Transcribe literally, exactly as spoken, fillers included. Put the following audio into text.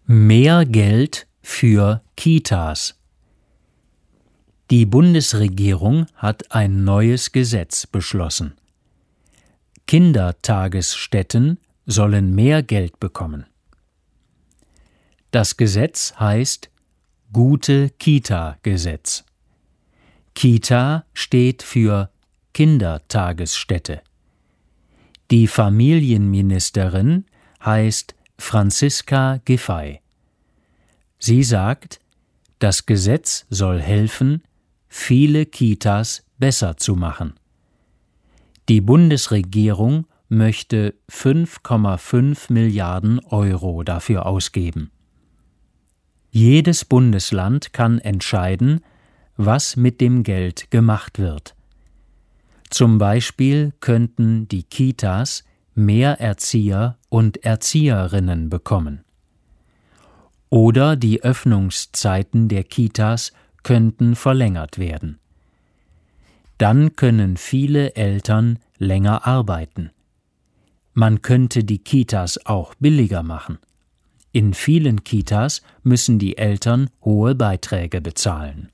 Mehr Geld für Kitas. Die Bundesregierung hat ein neues Gesetz beschlossen. Kindertagesstätten sollen mehr Geld bekommen. Das Gesetz heißt Gute-Kita-Gesetz. Kita steht für Kindertagesstätte. Die Familienministerin heißt Franziska Giffey. Sie sagt, das Gesetz soll helfen, viele Kitas besser zu machen. Die Bundesregierung möchte fünf Komma fünf Milliarden Euro dafür ausgeben. Jedes Bundesland kann entscheiden, was mit dem Geld gemacht wird. Zum Beispiel könnten die Kitas mehr Erzieher und Erzieherinnen bekommen. Oder die Öffnungszeiten der Kitas könnten verlängert werden. Dann können viele Eltern länger arbeiten. Man könnte die Kitas auch billiger machen. In vielen Kitas müssen die Eltern hohe Beiträge bezahlen.